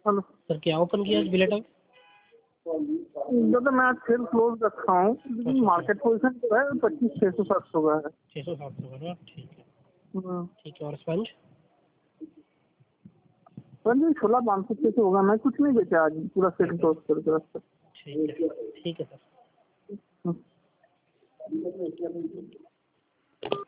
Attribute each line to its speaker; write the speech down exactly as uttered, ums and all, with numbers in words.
Speaker 1: Hello
Speaker 2: sir, क्या open किया billet अब?
Speaker 1: जो तो मैं आज सेल क्लोज रखा हूँ, लेकिन मार्केट पोजीशन जो है पच्चीस छः सौ सात सौ का है।
Speaker 2: छः सौ सात सौ का, ठीक है
Speaker 1: हम्म।
Speaker 2: ठीक है। और स्पंज?
Speaker 1: सर जी सोलह पाँच सौ छः सौ होगा। मैं कुछ नहीं बेचा आज, पूरा सेल क्लोज करके रखा।
Speaker 2: ठीक है ठीक है सर।
Speaker 1: हम्म।